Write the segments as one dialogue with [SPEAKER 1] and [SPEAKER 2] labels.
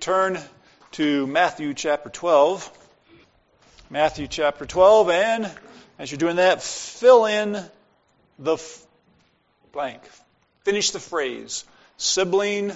[SPEAKER 1] turn to Matthew chapter 12. Matthew chapter 12, and as you're doing that, fill in the blank. Finish the phrase. Sibling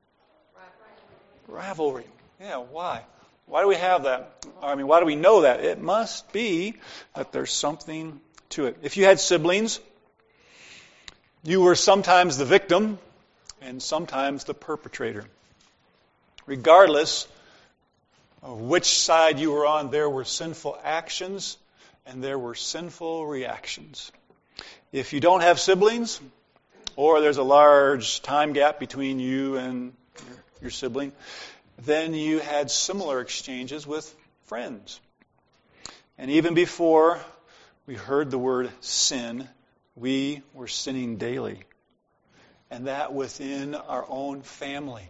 [SPEAKER 1] rivalry. Yeah, why? Why do we have that? Why do we know that? It must be that there's something to it. If you had siblings, you were sometimes the victim and sometimes the perpetrator. Regardless of which side you were on, there were sinful actions and there were sinful reactions. If you don't have siblings, or there's a large time gap between you and your sibling, then you had similar exchanges with friends. And even before we heard the word sin, we were sinning daily. And that within our own family.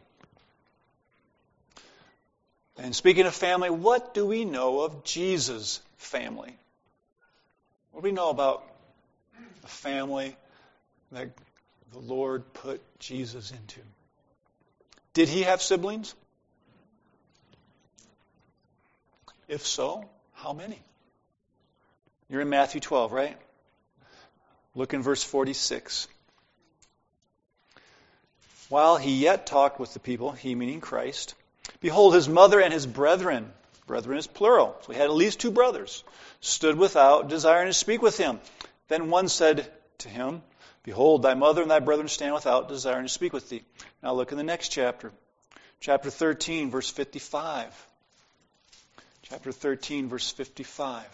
[SPEAKER 1] And speaking of family, what do we know of Jesus' family? What do we know about the family that the Lord put Jesus into? Did he have siblings? If so, how many? You're in Matthew 12, right? Look in verse 46. While he yet talked with the people, he meaning Christ, behold, his mother and his brethren, brethren is plural, so he had at least two brothers, stood without, desiring to speak with him. Then one said to him, behold, thy mother and thy brethren stand without, desiring to speak with thee. Now look in the next chapter. Chapter 13, verse 55. Chapter 13, verse 55.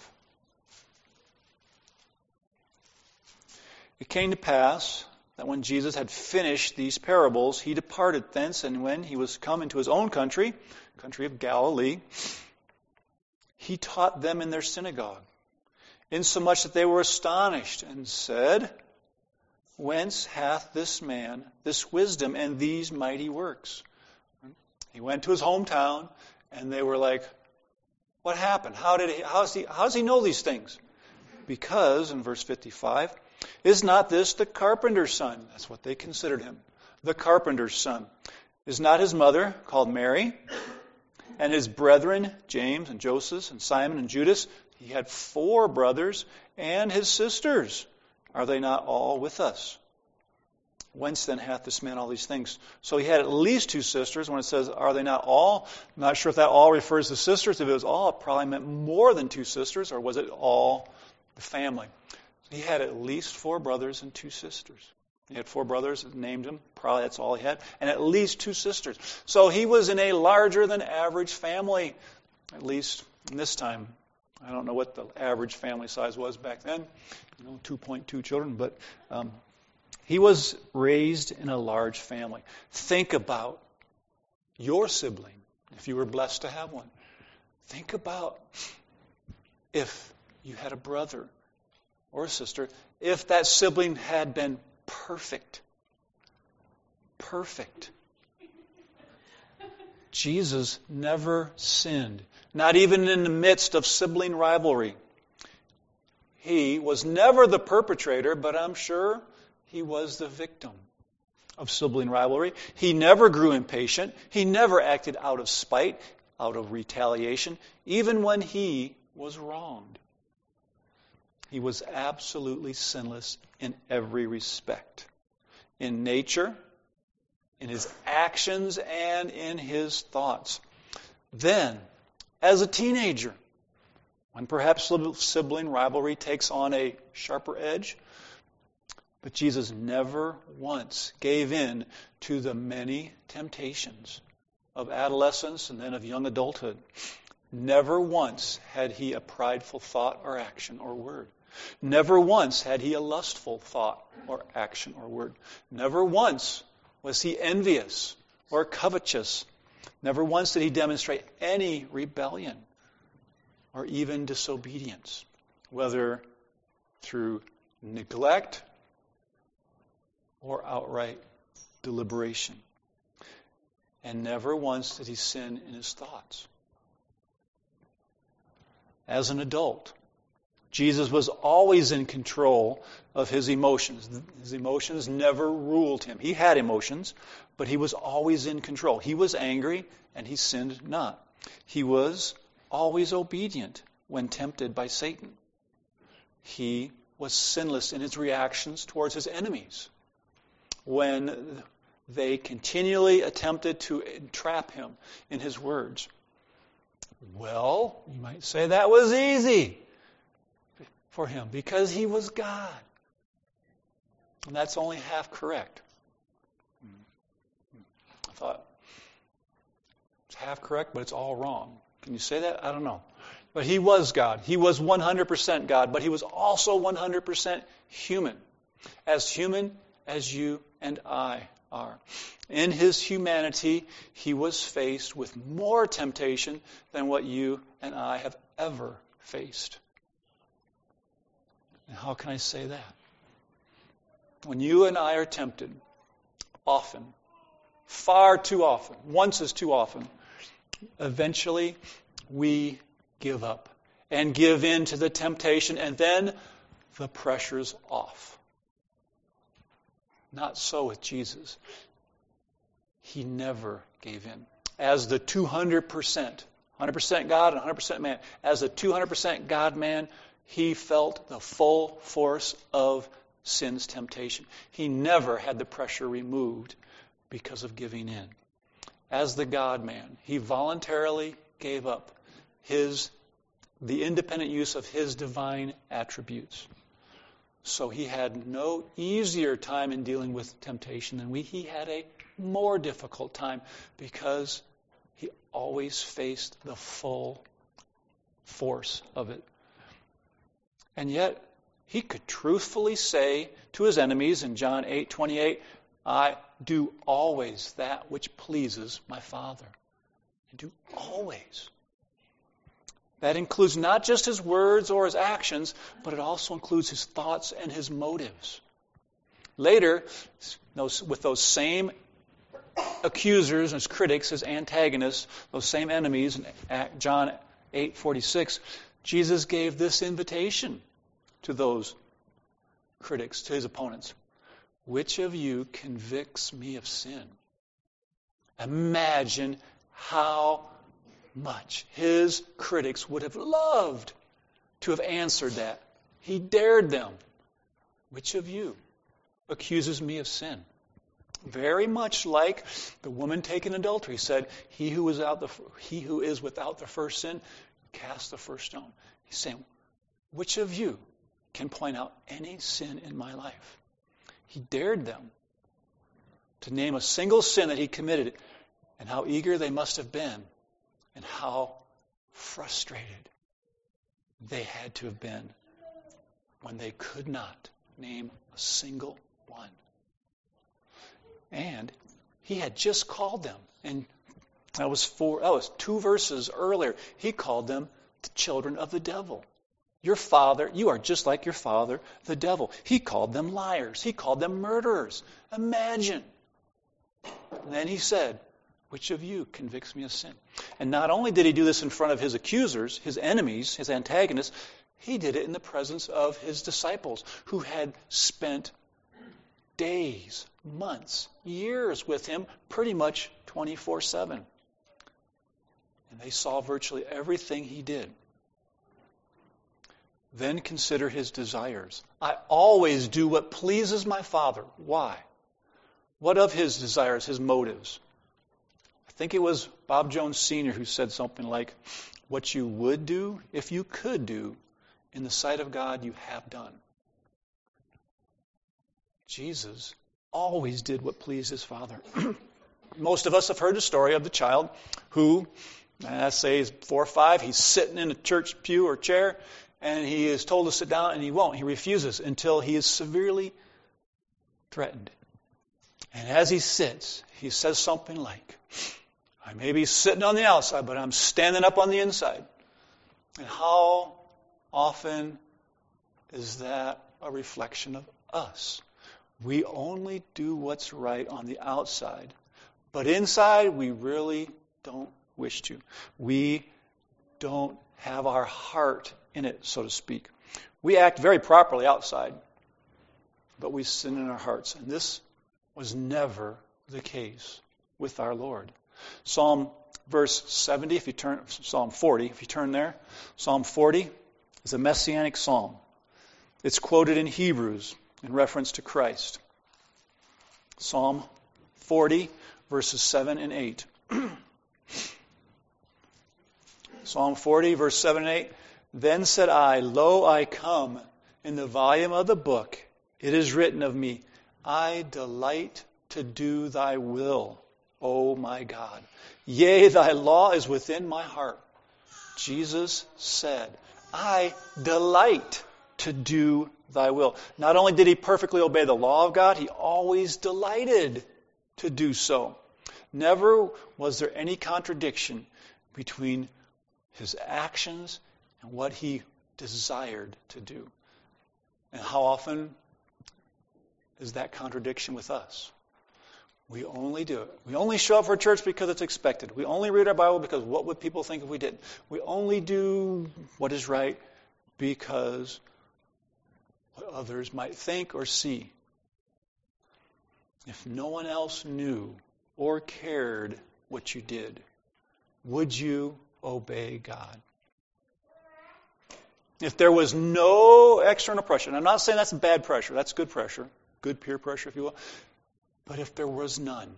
[SPEAKER 1] It came to pass that when Jesus had finished these parables, he departed thence, and when he was come into his own country, country of Galilee, he taught them in their synagogue, insomuch that they were astonished, and said, whence hath this man this wisdom and these mighty works? He went to his hometown, and they were like, what happened? How does he know these things? Because, in verse 55, is not this the carpenter's son? That's what they considered him. The carpenter's son. Is not his mother called Mary? And his brethren, James and Joseph and Simon and Judas, he had 4 brothers, and his sisters. Are they not all with us? Whence then hath this man all these things? So he had at least 2 sisters. When it says, are they not all? I'm not sure if that all refers to sisters. If it was all, it probably meant more than 2 sisters, or was it all the family? He had at least 4 brothers and 2 sisters. He had 4 brothers, named him, probably that's all he had, and at least 2 sisters. So he was in a larger than average family, at least in this time. I don't know what the average family size was back then, 2.2 children, but he was raised in a large family. Think about your sibling, if you were blessed to have one. Think about if you had a brother or a sister, if that sibling had been perfect. Perfect. Jesus never sinned, not even in the midst of sibling rivalry. He was never the perpetrator, but I'm sure he was the victim of sibling rivalry. He never grew impatient. He never acted out of spite, out of retaliation, even when he was wronged. He was absolutely sinless in every respect. In nature, in his actions, and in his thoughts. Then, as a teenager, when perhaps sibling rivalry takes on a sharper edge, but Jesus never once gave in to the many temptations of adolescence and then of young adulthood. Never once had he a prideful thought or action or word. Never once had he a lustful thought or action or word. Never once was he envious or covetous. Never once did he demonstrate any rebellion or even disobedience, whether through neglect or outright deliberation. And never once did he sin in his thoughts. As an adult, Jesus was always in control of his emotions. His emotions never ruled him. He had emotions, but he was always in control. He was angry, and he sinned not. He was always obedient when tempted by Satan. He was sinless in his reactions towards his enemies when they continually attempted to entrap him in his words. Well, you might say that was easy for him because he was God. And that's only half correct. I thought, it's half correct, but it's all wrong. Can you say that? I don't know. But he was God. He was 100% God, but he was also 100% human as you and I are. In his humanity, he was faced with more temptation than what you and I have ever faced. And how can I say that? When you and I are tempted, often, far too often, once is too often, eventually we give up and give in to the temptation, and then the pressure's off. Not so with Jesus. He never gave in. As the 200%, 100% God and 100% man, as a 200% God-man, he felt the full force of sin's temptation. He never had the pressure removed because of giving in. As the God-man, he voluntarily gave up the independent use of his divine attributes. So he had no easier time in dealing with temptation than we. He had a more difficult time because he always faced the full force of it. And yet, he could truthfully say to his enemies in John 8:28, I do always that which pleases my Father. I do always. That includes not just his words or his actions, but it also includes his thoughts and his motives. Later, with those same accusers, his critics, his antagonists, those same enemies, in John 8:46, Jesus gave this invitation to those critics, to his opponents. Which of you convicts me of sin? Imagine how much his critics would have loved to have answered that. He dared them. Which of you accuses me of sin? Very much like the woman taken in adultery said, he who is without the first sin, cast the first stone. He's saying, which of you can point out any sin in my life? He dared them to name a single sin that he committed, and how eager they must have been, and how frustrated they had to have been when they could not name a single one. And he had just called them, and that was 2 verses earlier. He called them the children of the devil. Your father, you are just like your father, the devil. He called them liars. He called them murderers. Imagine. And then he said, which of you convicts me of sin? And not only did he do this in front of his accusers, his enemies, his antagonists, he did it in the presence of his disciples who had spent days, months, years with him, pretty much 24/7. And they saw virtually everything he did. Then consider his desires. I always do what pleases my Father. Why? What of his desires, his motives? I think it was Bob Jones Sr. who said something like, what you would do, if you could do, in the sight of God, you have done. Jesus always did what pleased his Father. Most of us have heard the story of the child who, let's say he's 4 or 5, he's sitting in a church pew or chair, and he is told to sit down, and he won't. He refuses until he is severely threatened. And as he sits, he says something like, I may be sitting on the outside, but I'm standing up on the inside. And how often is that a reflection of us? We only do what's right on the outside, but inside we really don't wish to. We don't have our heart in it, so to speak. We act very properly outside, but we sin in our hearts. And this was never the case with our Lord. Psalm 40, if you turn there. Psalm 40 is a messianic psalm. It's quoted in Hebrews in reference to Christ. Psalm 40, verses 7 and 8. Psalm 40, verse 7 and 8. Then said I, Lo, I come. In the volume of the book it is written of me, I delight to do thy will, O my God. Yea, thy law is within my heart. Jesus said, I delight to do thy will. Not only did he perfectly obey the law of God, he always delighted to do so. Never was there any contradiction between his actions and what he desired to do. And how often is that contradiction with us? We only do it. We only show up for church because it's expected. We only read our Bible because what would people think if we didn't? We only do what is right because what others might think or see. If no one else knew or cared what you did, would you obey God? If there was no external pressure, and I'm not saying that's bad pressure, that's good pressure, good peer pressure, if you will, but if there was none,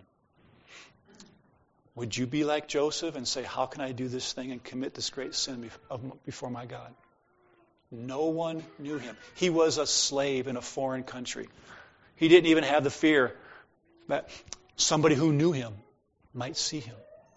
[SPEAKER 1] would you be like Joseph and say, how can I do this thing and commit this great sin before my God? No one knew him. He was a slave in a foreign country. He didn't even have the fear that somebody who knew him might see him.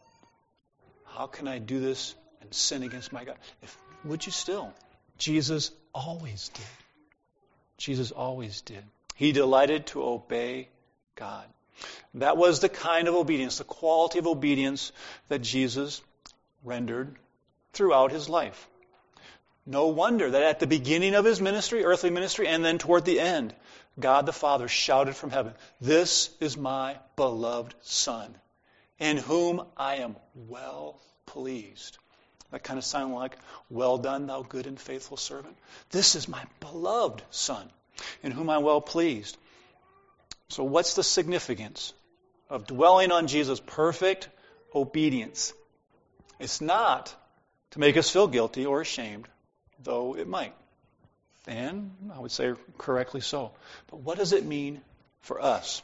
[SPEAKER 1] How can I do this and sin against my God? Would you still? Jesus always did. Jesus always did. He delighted to obey God. That was the kind of obedience, the quality of obedience that Jesus rendered throughout his life. No wonder that at the beginning of his ministry, earthly ministry, and then toward the end, God the Father shouted from heaven, This is my beloved Son, in whom I am well pleased. That kind of sound like, well done, thou good and faithful servant. This is my beloved Son, in whom I'm well pleased. So what's the significance of dwelling on Jesus' perfect obedience? It's not to make us feel guilty or ashamed, though it might. And I would say correctly so. But what does it mean for us?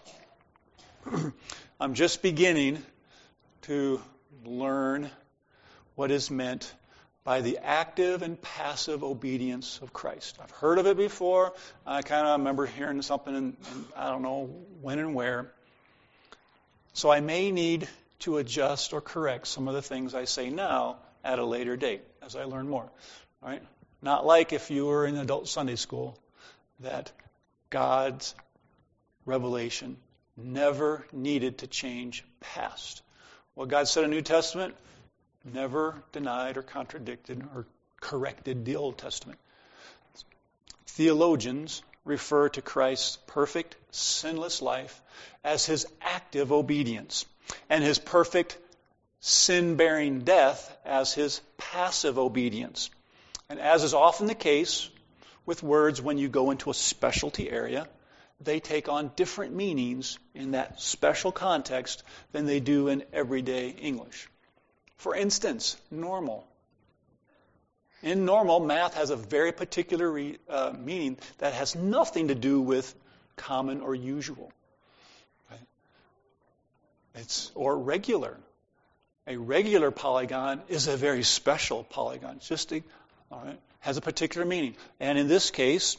[SPEAKER 1] I'm just beginning to learn what is meant by the active and passive obedience of Christ. I've heard of it before. I kind of remember hearing something, and I don't know when and where. So I may need to adjust or correct some of the things I say now at a later date as I learn more. All right? Not like if you were in adult Sunday school, that God's revelation never needed to change past. What God said in the New Testament never denied or contradicted or corrected the Old Testament. Theologians refer to Christ's perfect, sinless life as his active obedience, and his perfect, sin-bearing death as his passive obedience. And as is often the case with words when you go into a specialty area, they take on different meanings in that special context than they do in everyday English. For instance, normal. In normal, math has a very particular meaning that has nothing to do with common or usual. Right? Or regular. A regular polygon is a very special polygon. It's just has a particular meaning. And in this case,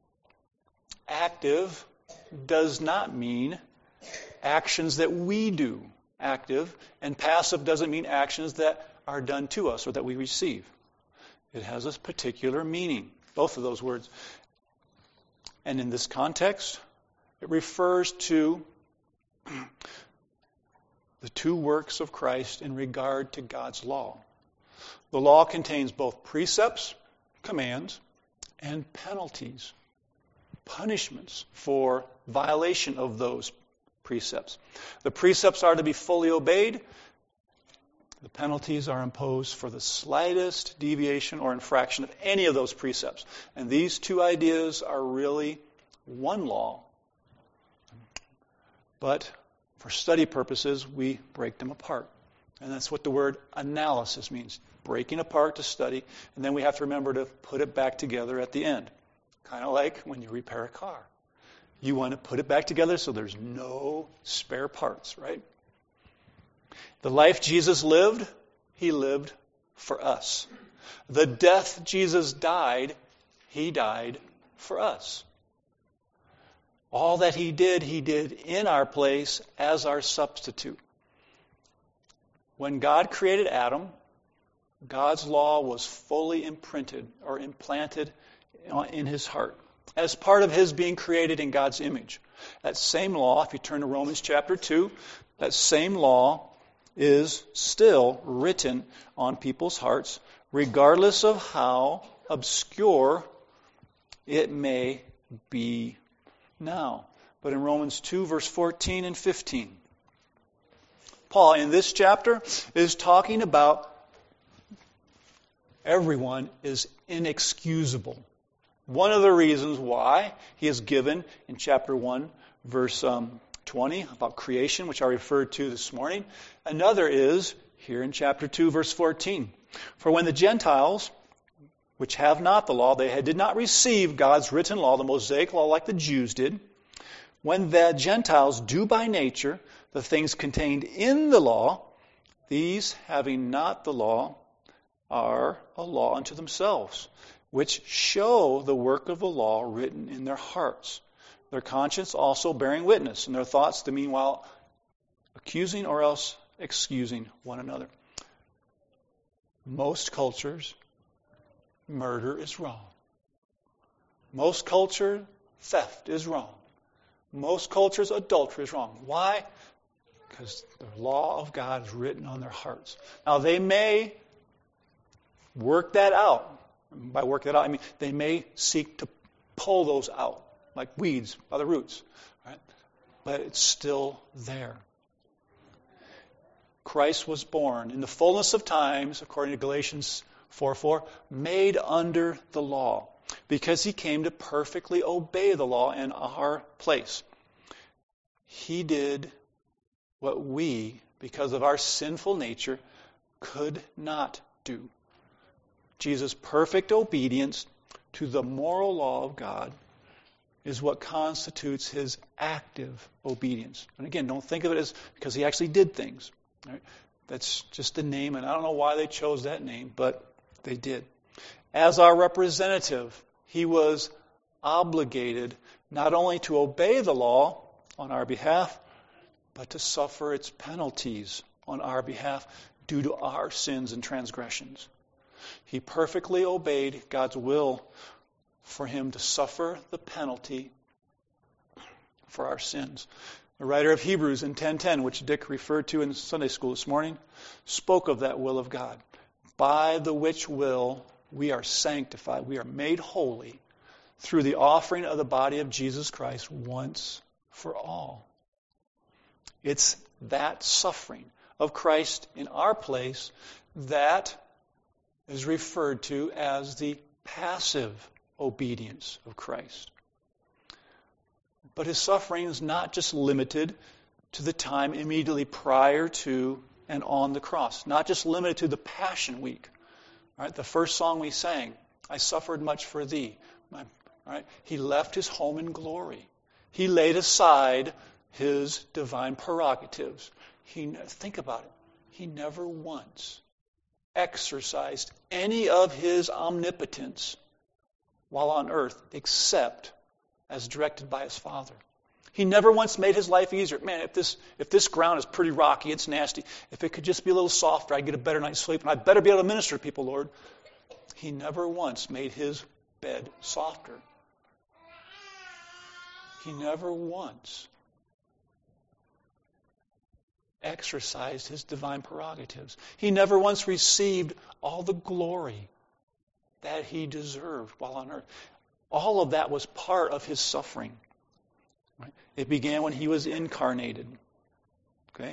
[SPEAKER 1] active does not mean actions that we do. Active, and passive doesn't mean actions that are done to us or that we receive. It has a particular meaning, both of those words. And in this context, it refers to the two works of Christ in regard to God's law. The law contains both precepts, commands, and penalties, punishments for violation of those precepts. The precepts are to be fully obeyed, The penalties are imposed for the slightest deviation or infraction of any of those precepts. And these two ideas are really one law. But for study purposes, we break them apart. And that's what the word analysis means. Breaking apart to study. And then we have to remember to put it back together at the end. Kind of like when you repair a car. You want to put it back together so there's no spare parts, right? The life Jesus lived, he lived for us. The death Jesus died, he died for us. All that he did in our place as our substitute. When God created Adam, God's law was fully imprinted or implanted in his heart as part of his being created in God's image. That same law, if you turn to Romans chapter 2, that same law is still written on people's hearts, regardless of how obscure it may be now. But in Romans 2, verse 14 and 15, Paul, in this chapter, is talking about everyone is inexcusable. One of the reasons why he is given in chapter 1, verse 20, about creation, which I referred to this morning. Another is here in chapter 2, verse 14. For when the Gentiles, which have not the law, they did not receive God's written law, the Mosaic law, like the Jews did. When the Gentiles do by nature the things contained in the law, these, having not the law, are a law unto themselves, which show the work of the law written in their hearts, their conscience also bearing witness, and their thoughts the meanwhile accusing or else excusing one another. Most cultures, murder is wrong. Most culture, theft is wrong. Most cultures, adultery is wrong. Why? Because the law of God is written on their hearts. Now, they may work that out. By work that out, I mean they may seek to pull those out, like weeds by the roots. Right? But it's still there. Christ was born in the fullness of times, according to Galatians 4:4, made under the law, because he came to perfectly obey the law in our place. He did what we, because of our sinful nature, could not do. Jesus' perfect obedience to the moral law of God is what constitutes his active obedience. And again, don't think of it as because he actually did things. Right? That's just the name, and I don't know why they chose that name, but they did. As our representative, he was obligated not only to obey the law on our behalf, but to suffer its penalties on our behalf due to our sins and transgressions. He perfectly obeyed God's will for him to suffer the penalty for our sins. The writer of Hebrews in 10:10, which Dick referred to in Sunday school this morning, spoke of that will of God. By the which will we are sanctified, we are made holy through the offering of the body of Jesus Christ once for all. It's that suffering of Christ in our place that is referred to as the passive obedience of Christ. But his suffering is not just limited to the time immediately prior to and on the cross, not just limited to the Passion Week. Right? The first song we sang, I suffered much for thee. Right? He left his home in glory. He laid aside his divine prerogatives. Think about it. He never once exercised any of his omnipotence while on earth except as directed by his Father. He never once made his life easier. Man, if this ground is pretty rocky, it's nasty. If it could just be a little softer, I'd get a better night's sleep, and I'd better be able to minister to people, Lord. He never once made his bed softer. He never once exercised his divine prerogatives. He never once received all the glory that he deserved while on earth. All of that was part of his suffering. Right? It began when he was incarnated. Okay?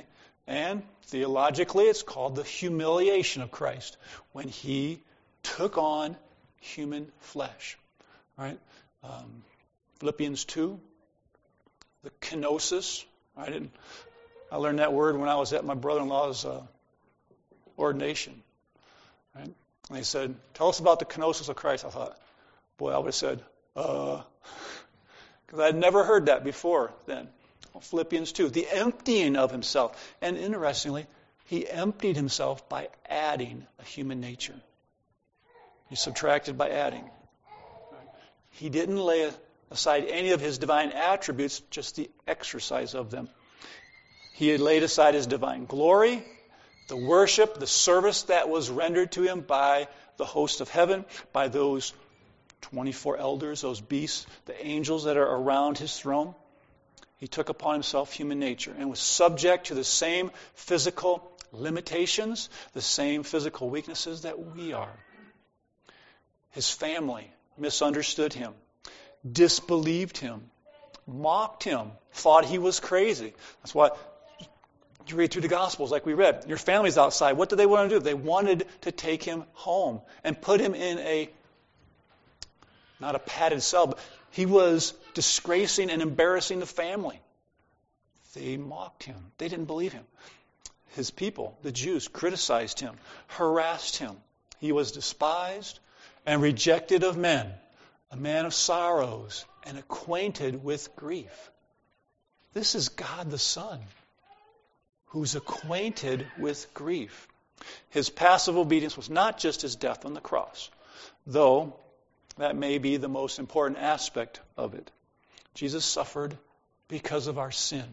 [SPEAKER 1] And theologically, it's called the humiliation of Christ, when he took on human flesh. Right? Philippians 2, the kenosis. I learned that word when I was at my brother-in-law's ordination. Right? And they said, tell us about the kenosis of Christ. I thought, boy, I would have said, because I'd never heard that before then. Philippians 2, the emptying of himself. And interestingly, he emptied himself by adding a human nature. He subtracted by adding. He didn't lay aside any of his divine attributes, just the exercise of them. He had laid aside his divine glory, the worship, the service that was rendered to him by the host of heaven, by those 24 elders, those beasts, the angels that are around his throne. He took upon himself human nature and was subject to the same physical limitations, the same physical weaknesses that we are. His family misunderstood him, disbelieved him, mocked him, thought he was crazy. That's why you read through the Gospels like we read. Your family's outside. What did they want to do? They wanted to take him home and put him in not a padded cell, but he was disgracing and embarrassing the family. They mocked him. They didn't believe him. His people, the Jews, criticized him, harassed him. He was despised and rejected of men, a man of sorrows and acquainted with grief. This is God the Son, who's acquainted with grief. His passive obedience was not just his death on the cross, though that may be the most important aspect of it. Jesus suffered because of our sin.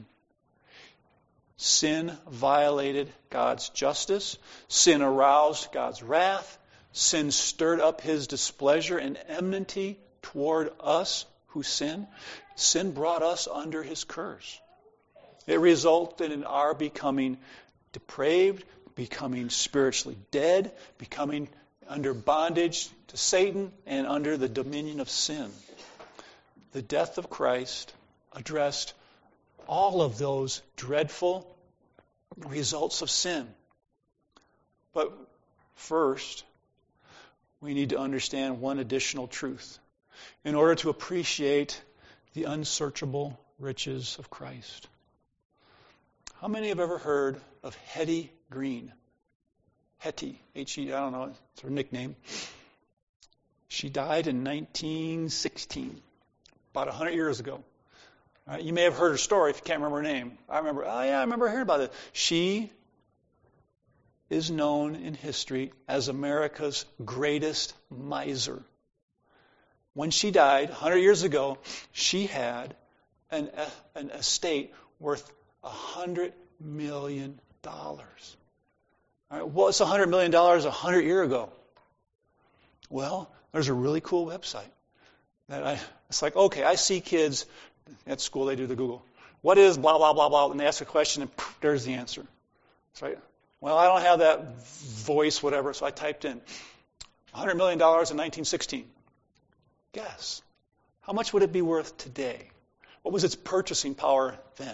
[SPEAKER 1] Sin violated God's justice. Sin aroused God's wrath. Sin stirred up his displeasure and enmity toward us who sin. Sin brought us under his curse. It resulted in our becoming depraved, becoming spiritually dead, becoming under bondage to Satan and under the dominion of sin. The death of Christ addressed all of those dreadful results of sin. But first, we need to understand one additional truth in order to appreciate the unsearchable riches of Christ. How many have ever heard of Hetty Green? Hetty, H-E, I don't know, it's her nickname. She died in 1916, about 100 years ago. Right, you may have heard her story if you can't remember her name. I remember hearing about it. She is known in history as America's greatest miser. When she died 100 years ago, she had an estate worth $100 million. All right, what's $100 million 100 years ago? Well, there's a really cool website. It's like, okay, I see kids at school, they do the Google. What is blah, blah, blah, blah? And they ask a question, and poof, there's the answer. That's right. Well, I don't have that voice, whatever, so I typed in $100 million in 1916. Guess. How much would it be worth today? What was its purchasing power then?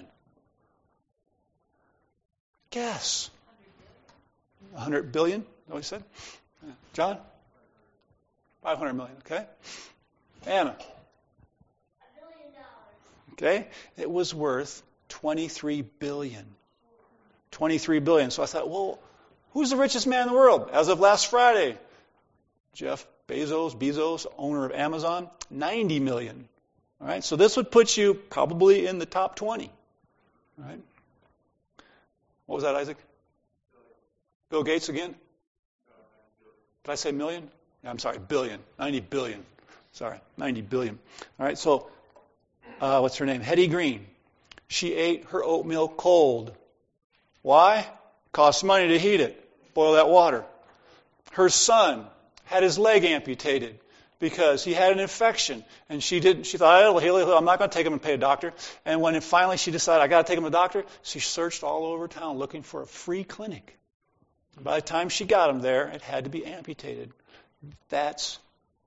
[SPEAKER 1] Guess. 100 billion? Is that what you said? John? 500 million, okay? Anna?
[SPEAKER 2] $1 billion.
[SPEAKER 1] Okay? It was worth 23 billion. 23 billion. So I thought, well, who's the richest man in the world? As of last Friday, Jeff Bezos, owner of Amazon, 90 million. All right? So this would put you probably in the top 20. All right? What was that, Isaac? Bill Gates again? Did I say million? Yeah, I'm sorry, billion. 90 billion. Sorry, 90 billion. All right, so what's her name? Hetty Green. She ate her oatmeal cold. Why? Costs money to heat it. Boil that water. Her son had his leg amputated because he had an infection. And she thought, I'm not going to take him and pay a doctor. And when finally she decided, I got to take him to the doctor, she searched all over town looking for a free clinic. By the time she got him there, it had to be amputated. That's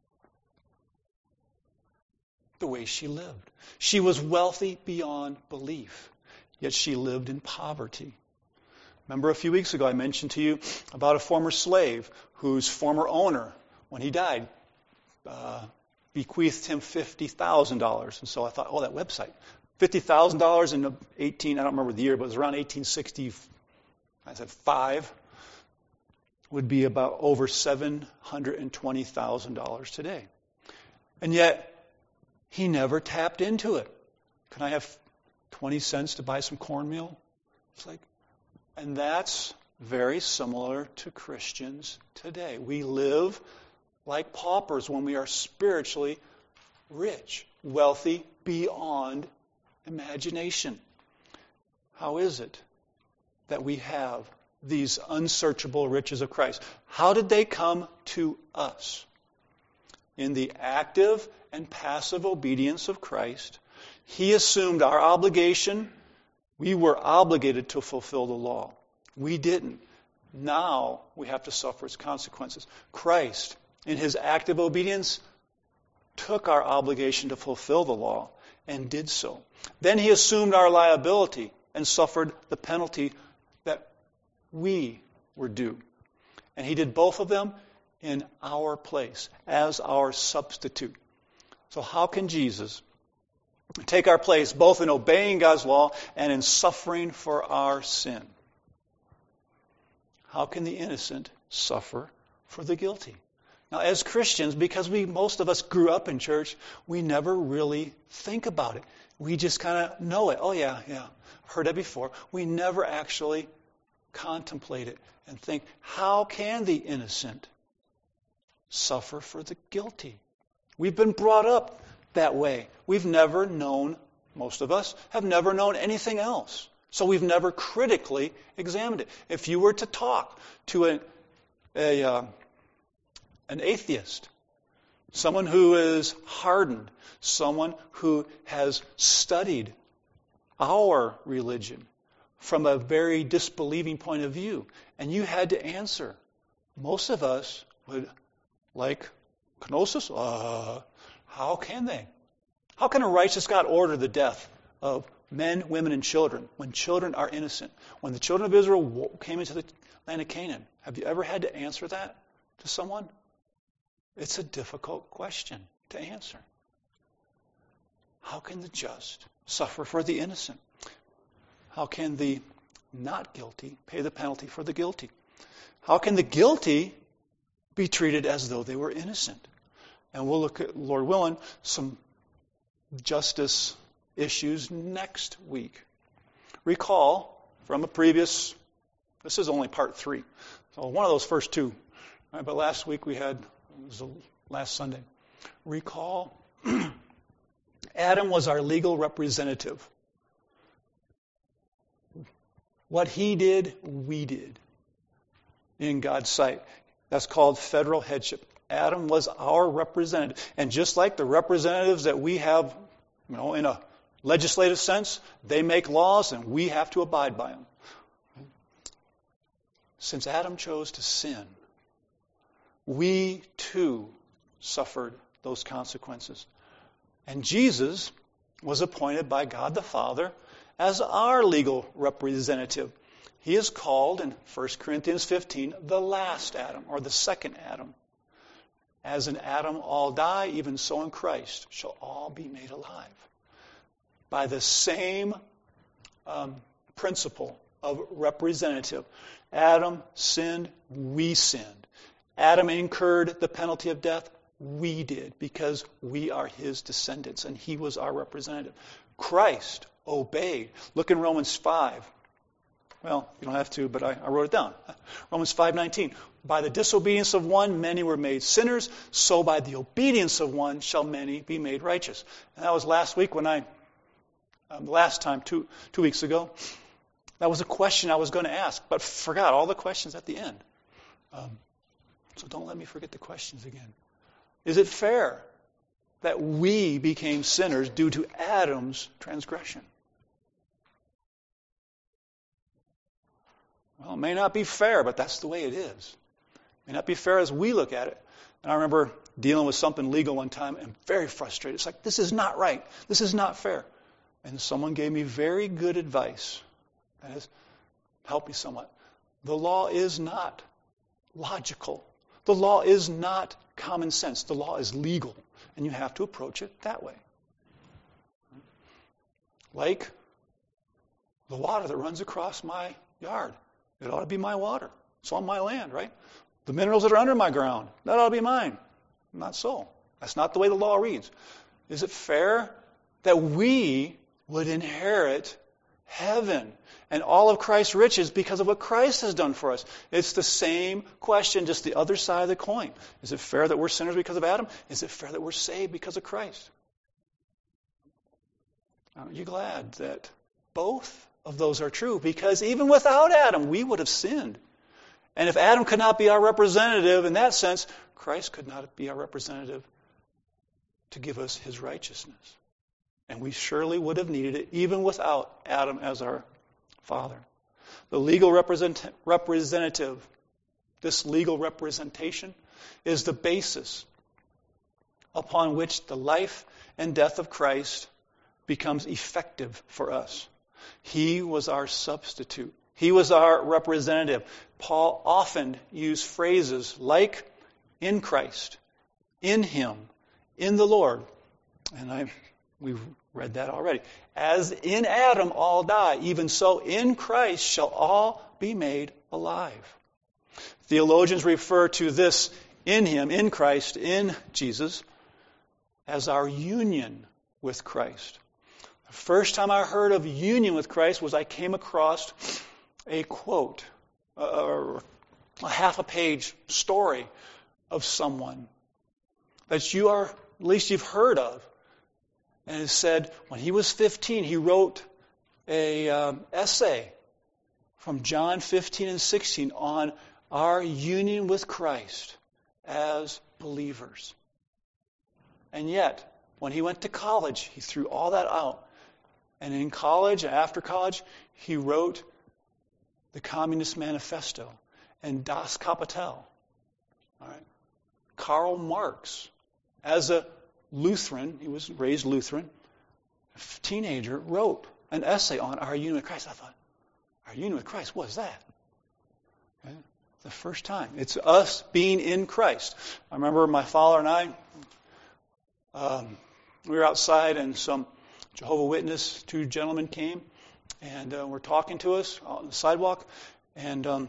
[SPEAKER 1] the way she lived. She was wealthy beyond belief, yet she lived in poverty. Remember a few weeks ago I mentioned to you about a former slave whose former owner, when he died, bequeathed him $50,000. And so I thought, that website. $50,000 in I don't remember the year, but it was around 1860, I said 5, would be about over $720,000 today. And yet, he never tapped into it. Can I have 20 cents to buy some cornmeal? It's like, and that's very similar to Christians today. We live like paupers when we are spiritually rich, wealthy beyond imagination. How is it that we have these unsearchable riches of Christ? How did they come to us? In the active and passive obedience of Christ, He assumed our obligation. We were obligated to fulfill the law. We didn't. Now we have to suffer its consequences. Christ, in His active obedience, took our obligation to fulfill the law and did so. Then He assumed our liability and suffered the penalty that we were due. And He did both of them in our place as our substitute. So how can Jesus take our place both in obeying God's law and in suffering for our sin? How can the innocent suffer for the guilty? Now, as Christians, because most of us grew up in church, we never really think about it. We just kind of know it. Oh, yeah, heard it before. We never actually contemplate it and think, how can the innocent suffer for the guilty? We've been brought up that way. We've never known, most of us, have never known anything else. So we've never critically examined it. If you were to talk to an atheist, someone who is hardened, someone who has studied our religion from a very disbelieving point of view, and you had to answer, most of us would, like, kenosis? How can they? How can a righteous God order the death of men, women, and children when children are innocent? When the children of Israel came into the land of Canaan, have you ever had to answer that to someone? It's a difficult question to answer. How can the just suffer for the innocent? How can the not guilty pay the penalty for the guilty? How can the guilty be treated as though they were innocent? And we'll look at, Lord willing, some justice issues next week. Recall from a previous, this is only part 3, so one of those first 2. Right, but last week it was last Sunday. Recall, Adam was our legal representative. What he did, we did in God's sight. That's called federal headship. Adam was our representative. And just like the representatives that we have, in a legislative sense, they make laws and we have to abide by them. Since Adam chose to sin, we too suffered those consequences. And Jesus was appointed by God the Father as our legal representative. He is called in 1 Corinthians 15 the last Adam, or the second Adam. As in Adam all die, even so in Christ shall all be made alive. By the same principle of representative. Adam sinned, we sinned. Adam incurred the penalty of death, we did, because we are his descendants, and he was our representative. Christ obeyed. Look in Romans 5. Well, you don't have to, but I wrote it down. Romans 5:19. By the disobedience of one, many were made sinners, so by the obedience of one shall many be made righteous. And that was last week when last time, two weeks ago, that was a question I was going to ask, but forgot all the questions at the end. So don't let me forget the questions again. Is it fair that we became sinners due to Adam's transgression? Well, it may not be fair, but that's the way it is. It may not be fair as we look at it. And I remember dealing with something legal one time and very frustrated. It's like, this is not right. This is not fair. And someone gave me very good advice. That has helped me somewhat. The law is not logical. The law is not common sense. The law is legal, and you have to approach it that way. Like the water that runs across my yard. It ought to be my water. It's on my land, right? The minerals that are under my ground, that ought to be mine. Not so. That's not the way the law reads. Is it fair that we would inherit heaven and all of Christ's riches because of what Christ has done for us? It's the same question, just the other side of the coin. Is it fair that we're sinners because of Adam? Is it fair that we're saved because of Christ? Aren't you glad that both of those are true? Because even without Adam, we would have sinned. And if Adam could not be our representative in that sense, Christ could not be our representative to give us his righteousness. And we surely would have needed it even without Adam as our father. The legal representative, this legal representation, is the basis upon which the life and death of Christ becomes effective for us. He was our substitute. He was our representative. Paul often used phrases like in Christ, in him, in the Lord. And we've read that already. As in Adam all die, even so in Christ shall all be made alive. Theologians refer to this in him, in Christ, in Jesus, as our union with Christ. The first time I heard of union with Christ was I came across a quote, a half a page story of someone that you are, at least you've heard of. And it said when he was 15, he wrote a essay from John 15 and 16 on our union with Christ as believers. And yet, when he went to college, he threw all that out. And in college, after college, he wrote the Communist Manifesto and Das Kapital. All right. Karl Marx, as a Lutheran, he was raised Lutheran, a teenager, wrote an essay on our union with Christ. I thought, our union with Christ, what is that? Okay. The first time. It's us being in Christ. I remember my father and I, we were outside and some Jehovah's Witness, two gentlemen came and were talking to us on the sidewalk. And I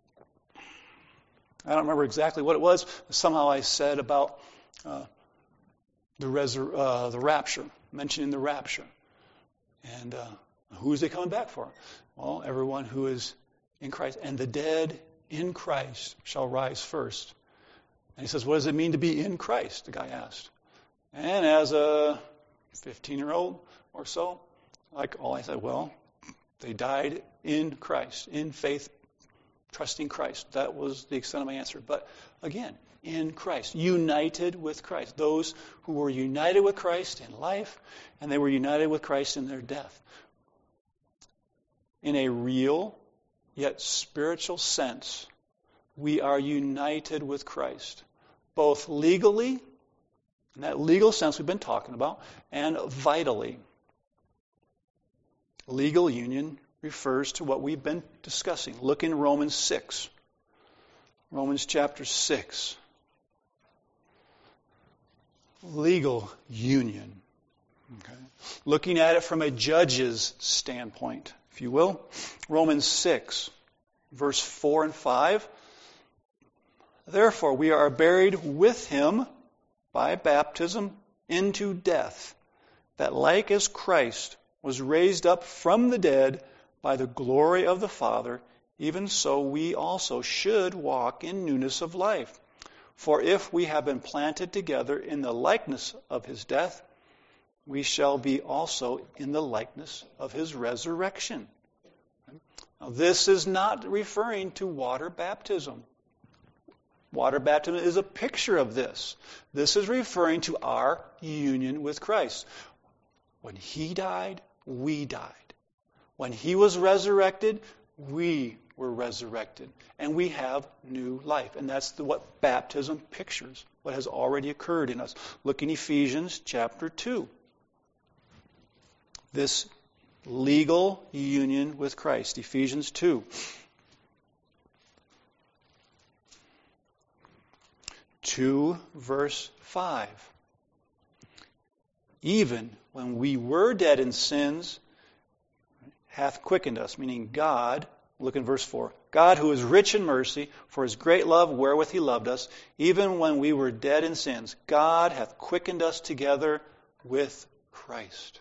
[SPEAKER 1] don't remember exactly what it was. Somehow I said about the rapture, mentioning the rapture. And who is they coming back for? Well, everyone who is in Christ. And the dead in Christ shall rise first. And he says, what does it mean to be in Christ? The guy asked. And as a 15-year-old or so, I said, well, they died in Christ, in faith, trusting Christ. That was the extent of my answer. But again, in Christ, united with Christ. Those who were united with Christ in life, and they were united with Christ in their death. In a real, yet spiritual sense, we are united with Christ, both legally, in that legal sense we've been talking about, and vitally. Legal union refers to what we've been discussing. Look in Romans 6. Romans chapter 6. Legal union. Okay. Looking at it from a judge's standpoint, if you will. Romans 6, verse 4 and 5. Therefore, we are buried with him by baptism into death, that like as Christ was raised up from the dead by the glory of the Father, even so we also should walk in newness of life. For if we have been planted together in the likeness of his death, we shall be also in the likeness of his resurrection. Now, this is not referring to water baptism. Water baptism is a picture of this. This is referring to our union with Christ. When he died, we died. When he was resurrected, we were resurrected. And we have new life. And that's what baptism pictures, what has already occurred in us. Look in Ephesians chapter 2. This legal union with Christ. Ephesians 2. 2 verse 5. Even when we were dead in sins, hath quickened us, meaning God, look in verse 4, God who is rich in mercy, for his great love wherewith he loved us, even when we were dead in sins, God hath quickened us together with Christ.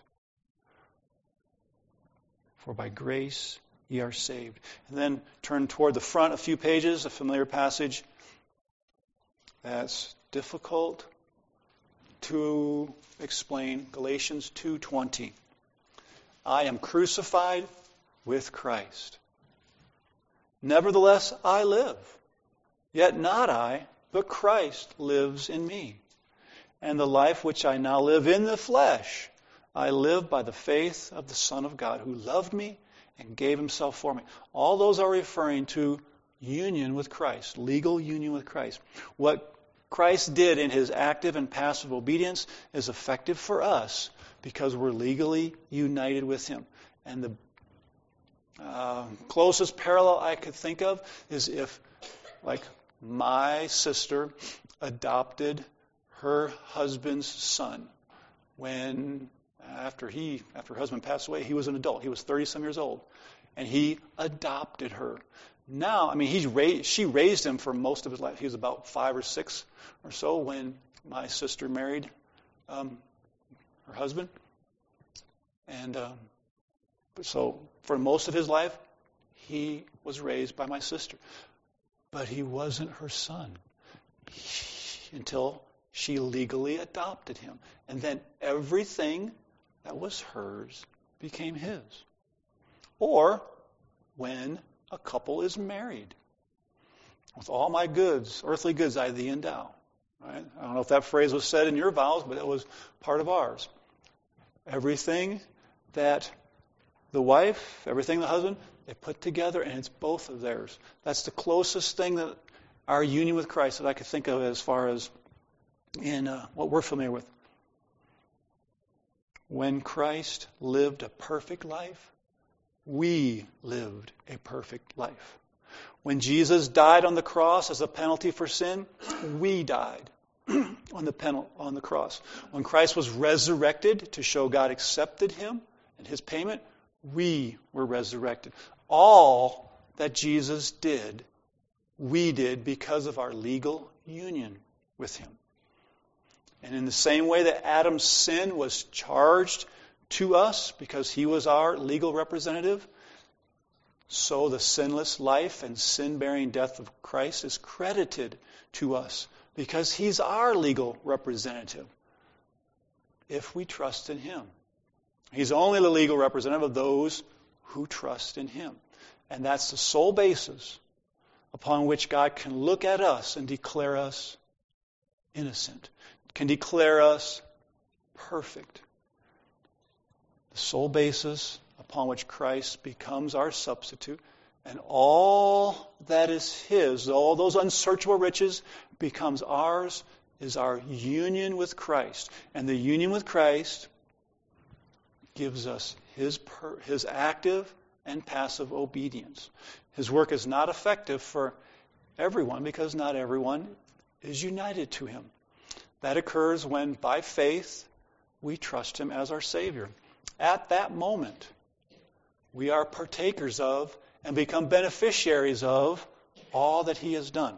[SPEAKER 1] For by grace ye are saved. And then turn toward the front a few pages, a familiar passage that's difficult to explain. Galatians 2:20. I am crucified with Christ. Nevertheless, I live. Yet not I, but Christ lives in me. And the life which I now live in the flesh, I live by the faith of the Son of God, who loved me and gave himself for me. All those are referring to union with Christ, legal union with Christ. What Christ did in his active and passive obedience is effective for us because we're legally united with him. And the closest parallel I could think of is if, like, my sister adopted her husband's son when, after her husband passed away, he was an adult. He was 30-some years old. And he adopted her. Now, I mean, she raised him for most of his life. He was about 5 or 6 or so when my sister married her husband. And so for most of his life, he was raised by my sister. But he wasn't her son until she legally adopted him. And then everything that was hers became his. Or when a couple is married. With all my goods, earthly goods, I thee endow. Right? I don't know if that phrase was said in your vows, but it was part of ours. Everything that the wife, everything the husband, they put together, and it's both of theirs. That's the closest thing that our union with Christ that I could think of as far as in what we're familiar with. When Christ lived a perfect life, we lived a perfect life. When Jesus died on the cross as a penalty for sin, we died on the cross. When Christ was resurrected to show God accepted him and his payment, we were resurrected. All that Jesus did, we did because of our legal union with him. And in the same way that Adam's sin was charged to us because he was our legal representative, so the sinless life and sin-bearing death of Christ is credited to us because he's our legal representative if we trust in him. He's only the legal representative of those who trust in him. And that's the sole basis upon which God can look at us and declare us innocent, can declare us perfect. The sole basis upon which Christ becomes our substitute, and all that is his, all those unsearchable riches becomes ours, is our union with Christ. And the union with Christ gives us his active and passive obedience. His work is not effective for everyone because not everyone is united to him. That occurs when, by faith, we trust him as our Savior. At that moment, we are partakers of and become beneficiaries of all that he has done.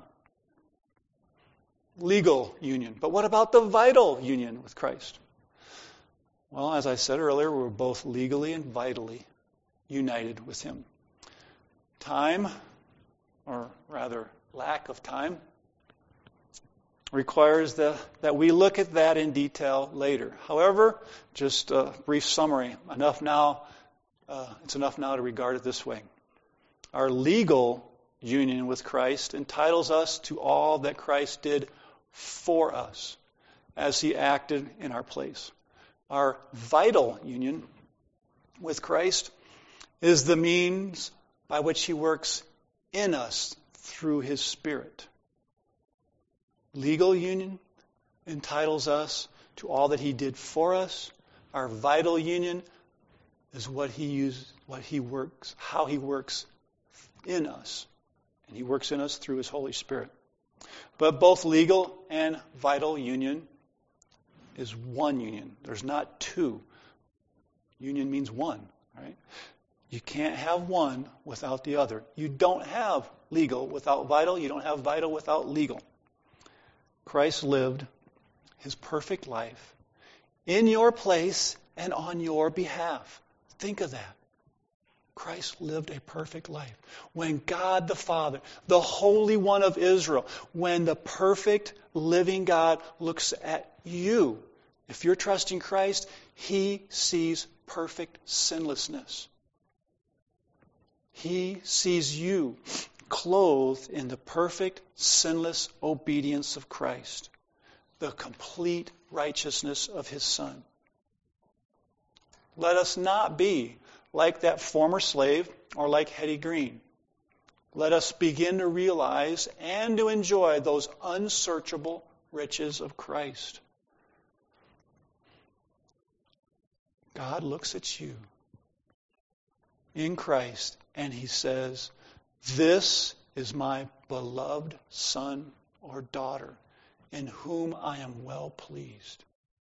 [SPEAKER 1] Legal union. But what about the vital union with Christ? Well, as I said earlier, we're both legally and vitally united with him. Time, or rather lack of time, requires that we look at that in detail later. However, just a brief summary. It's enough now to regard it this way. Our legal union with Christ entitles us to all that Christ did for us as he acted in our place. Our vital union with Christ is the means by which he works in us through his Spirit. Legal union entitles us to all that he did for us. Our vital union is how he works in us. And he works in us through his Holy Spirit. But both legal and vital union is one union. There's not two. Union means one, right? You can't have one without the other. You don't have legal without vital. You don't have vital without legal. Christ lived his perfect life in your place and on your behalf. Think of that. Christ lived a perfect life. When God the Father, the Holy One of Israel, when the perfect living God looks at you, if you're trusting Christ, he sees perfect sinlessness. He sees you clothed in the perfect, sinless obedience of Christ, the complete righteousness of his Son. Let us not be like that former slave or like Hetty Green. Let us begin to realize and to enjoy those unsearchable riches of Christ. God looks at you in Christ and he says, "This is my beloved son or daughter in whom I am well pleased."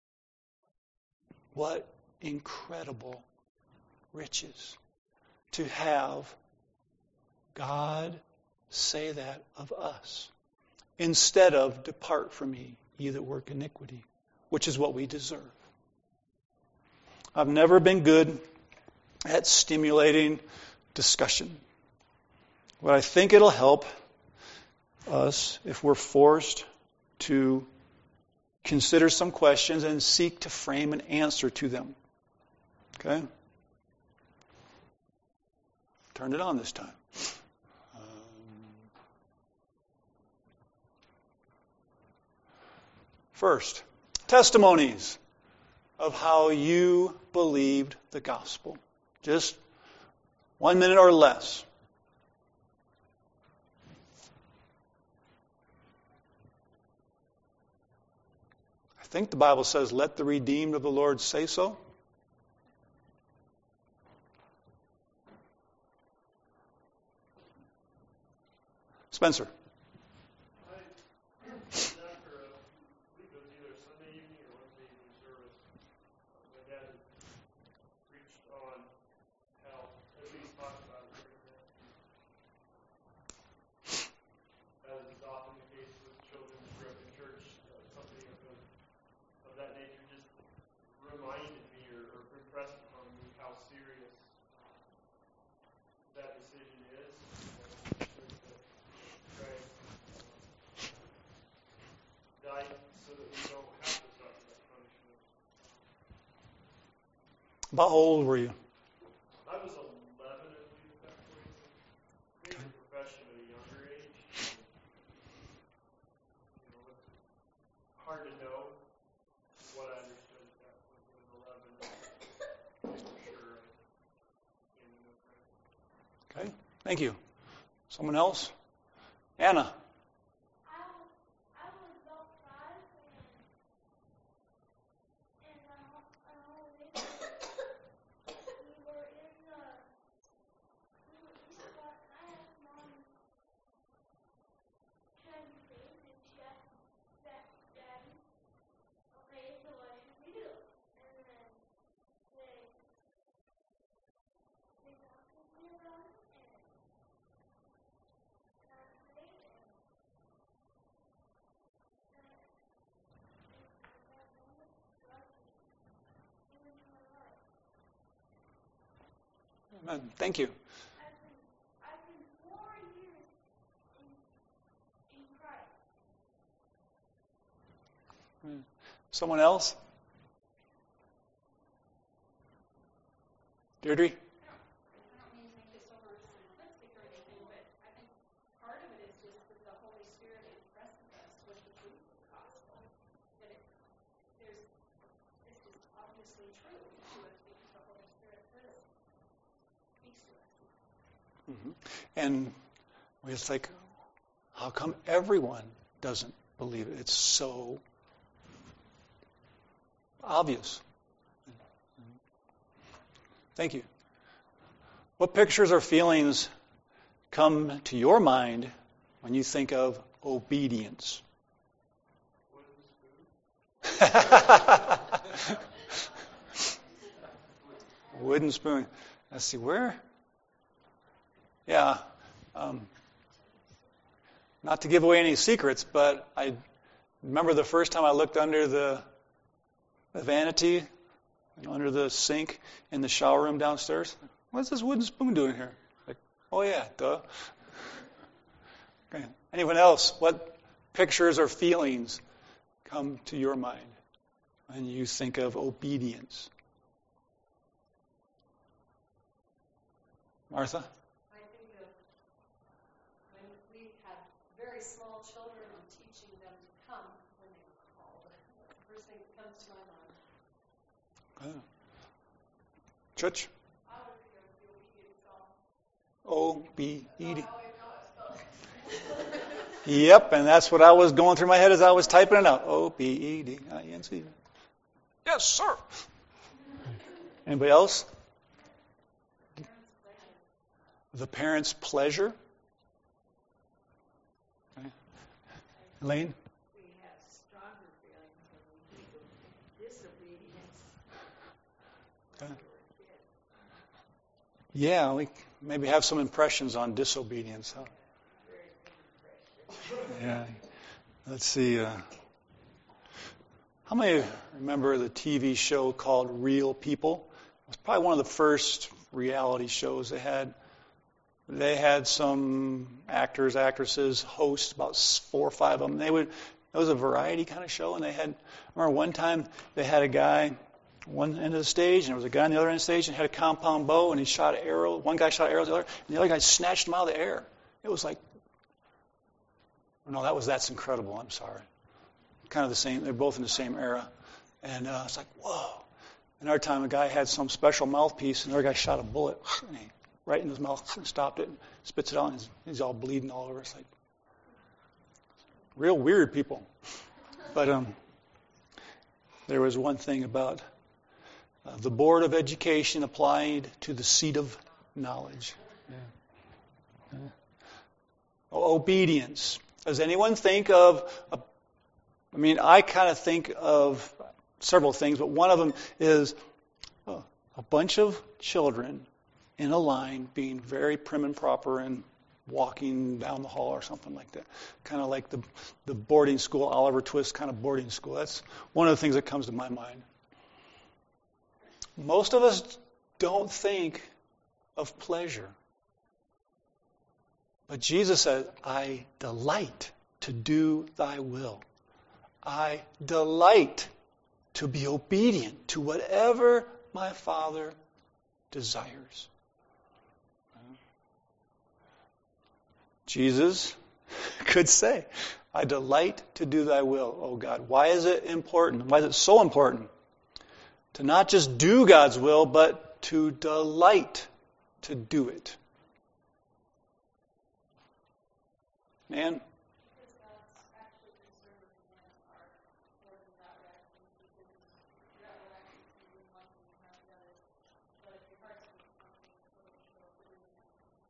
[SPEAKER 1] What incredible riches to have God say that of us instead of "Depart from me, ye that work iniquity," which is what we deserve. I've never been good at stimulating discussion, but I think it'll help us if we're forced to consider some questions and seek to frame an answer to them. Okay? Turn it on this time. First, testimonies of how you believed the gospel. Just 1 minute or less. I think the Bible says, "Let the redeemed of the Lord say so." Spencer. About how old were you?
[SPEAKER 3] I was 11, I believe, at that point. I made the profession at a younger age. It's hard to know what I understood at that point. I was 11, and for sure I came to know Christ.
[SPEAKER 1] Okay, thank you. Someone else? Anna. Amen. Thank you.
[SPEAKER 2] I've been 4 years in Christ.
[SPEAKER 1] Someone else? Deirdre?
[SPEAKER 4] I don't mean to make this over simplistic or anything, but I think part of it is just that the Holy Spirit impresses us with the truth of the gospel. That it's just obviously true to us because the Holy Spirit speaks to us.
[SPEAKER 1] Mm-hmm. And we just like, how come everyone doesn't believe it? It's so obvious. Thank you. What pictures or feelings come to your mind when you think of obedience.
[SPEAKER 3] Wooden spoon?
[SPEAKER 1] Wooden spoon. Let's see, where? Yeah. Not to give away any secrets, but I remember the first time I looked under the vanity, under the sink in the shower room downstairs. What's this wooden spoon doing here? Like, oh yeah, duh. Okay. Anyone else? What pictures or feelings come to your mind when you think of obedience? Martha?
[SPEAKER 5] I think of when we had very small children and teaching them to come when they were called. First thing that comes to my mind.
[SPEAKER 1] Church?
[SPEAKER 2] I would think of the obedient song.
[SPEAKER 1] O-B-E-D.
[SPEAKER 2] How I spell it.
[SPEAKER 1] Yep, and that's what I was going through my head as I was typing it out. O-B-E-D-I-N-C. Yes, sir. Anybody else? The parent's pleasure. Okay. Elaine?
[SPEAKER 5] We have stronger feelings when we think of disobedience.
[SPEAKER 1] Okay. Yeah, we maybe have some impressions on disobedience. Huh? Yeah. Let's see. How many remember the TV show called Real People? It was probably one of the first reality shows they had. They had some actors, actresses, hosts, about 4 or 5 of them. It was a variety kind of show, and I remember one time they had a guy one end of the stage, and there was a guy on the other end of the stage, and had a compound bow, and he shot an arrow. One guy shot arrows, and the other guy snatched him out of the air. It was like, no, That's Incredible. I'm sorry. Kind of the same. They're both in the same era, and it's like, whoa. Another time, a guy had some special mouthpiece, and the other guy shot a bullet, and he right in his mouth, and stopped it, and spits it out, and he's all bleeding all over. It's like real weird people. But there was one thing about the Board of Education applied to the seat of knowledge. Yeah. Obedience. Does anyone think of? I kind of think of several things, but one of them is a bunch of children in a line being very prim and proper and walking down the hall or something like that. Kind of like the boarding school, Oliver Twist kind of boarding school. That's one of the things that comes to my mind. Most of us don't think of pleasure. But Jesus said, I delight to do thy will. I delight to be obedient to whatever my Father desires. Jesus could say, I delight to do thy will, O God. Why is it important? Why is it so important? To not just do God's will, but to delight to do it. Man?
[SPEAKER 4] Because God's actually concerned with man's heart more than that reaction. Because that reaction can be one thing or the other. But if your heart's doing something, so it should go through that.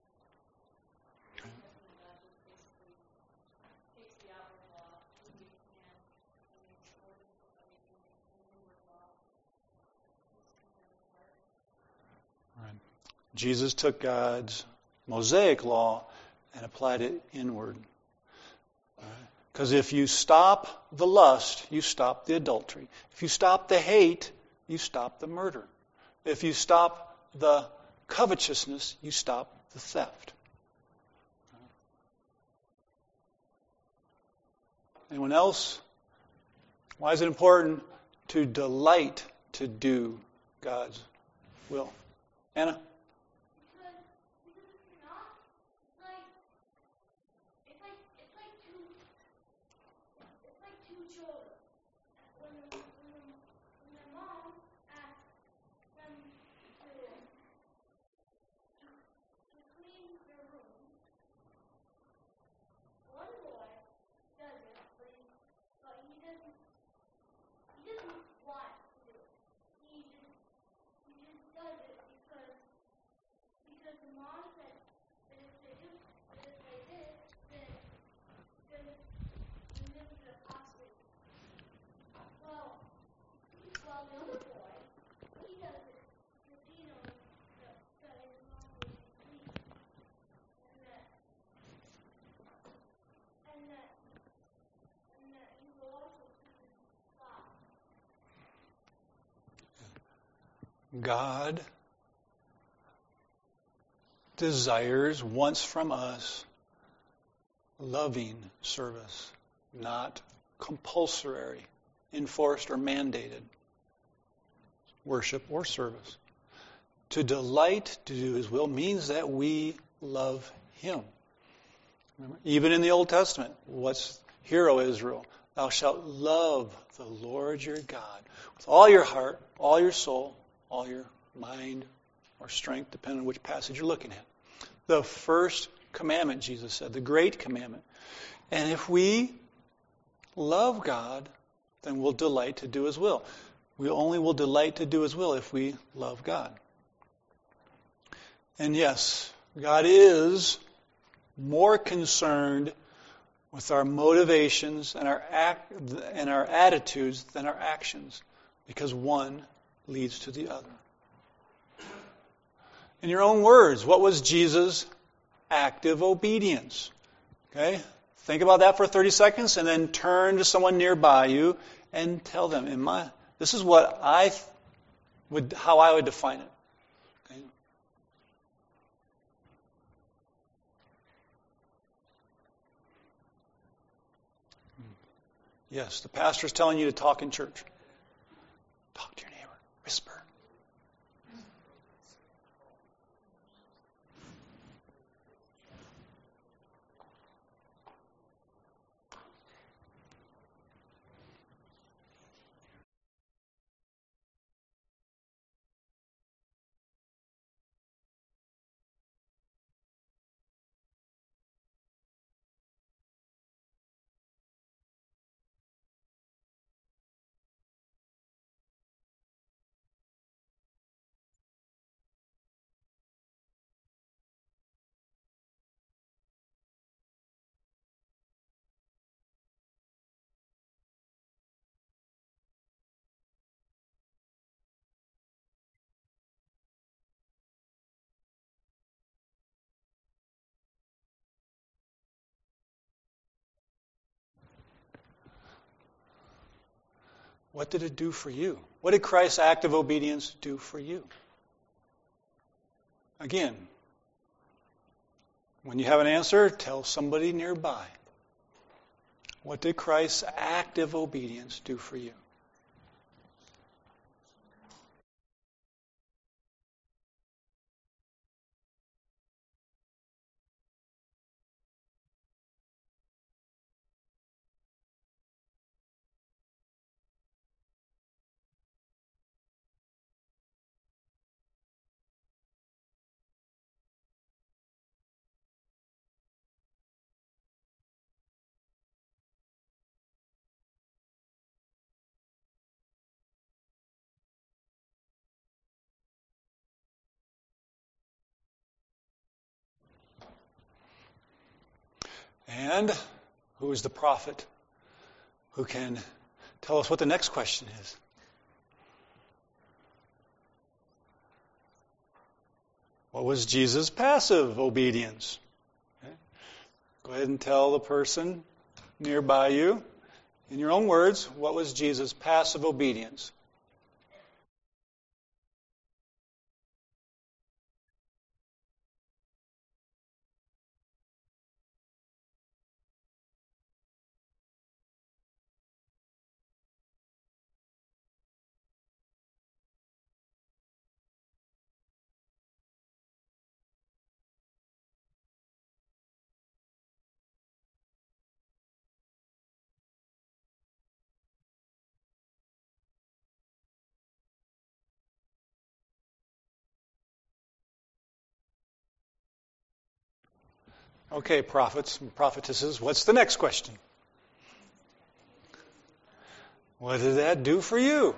[SPEAKER 4] God just basically takes the outward law, who makes man, and makes the ordinance of everything, and the inward law.
[SPEAKER 1] Right. Jesus took God's Mosaic law and applied it inward. Because if you stop the lust, you stop the adultery. If you stop the hate, you stop the murder. If you stop the covetousness, you stop the theft. Anyone else? Why is it important to delight to do God's will? Anna?
[SPEAKER 2] Because if you're not, it's like two children. When their mom asks them to clean their room, one boy does it, but he doesn't want to do it. He just does it because the mom said that if they did, then about the other boy. He does it because he knows that his mom will be pleased. And that he will also please God.
[SPEAKER 1] God desires, wants from us, loving service, not compulsory, enforced or mandated worship or service. To delight to do His will means that we love Him. Remember, even in the Old Testament, hear, O Israel, thou shalt love the Lord your God with all your heart, all your soul, all your mind or strength, depending on which passage you're looking at. The first commandment, Jesus said, the great commandment. And if we love God, then we'll delight to do His will. We only will delight to do His will if we love God. And yes, God is more concerned with our motivations and our attitudes than our actions, because one leads to the other. In your own words, what was Jesus' active obedience? Okay? Think about that for 30 seconds and then turn to someone nearby you and tell them, this is what how I would define it. Okay? Yes, the pastor's telling you to talk in church. Talk to your neighbor. Whisper. What did it do for you? What did Christ's act of obedience do for you? Again, when you have an answer, tell somebody nearby. What did Christ's active obedience do for you? And who is the prophet who can tell us what the next question is? What was Jesus' passive obedience? Okay. Go ahead and tell the person nearby you, in your own words, what was Jesus' passive obedience? Okay, prophets and prophetesses, what's the next question? What did that do for you?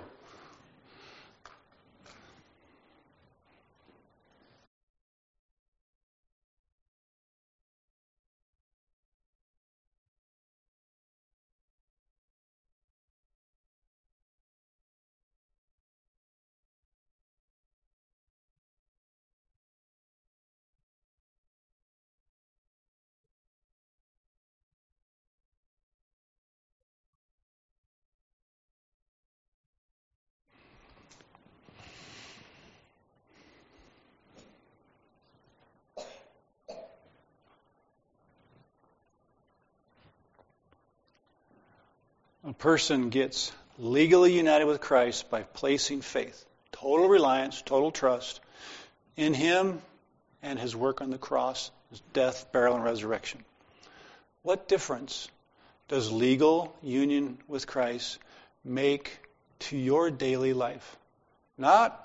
[SPEAKER 1] A person gets legally united with Christ by placing faith, total reliance, total trust in Him and His work on the cross, His death, burial, and resurrection. What difference does legal union with Christ make to your daily life? Not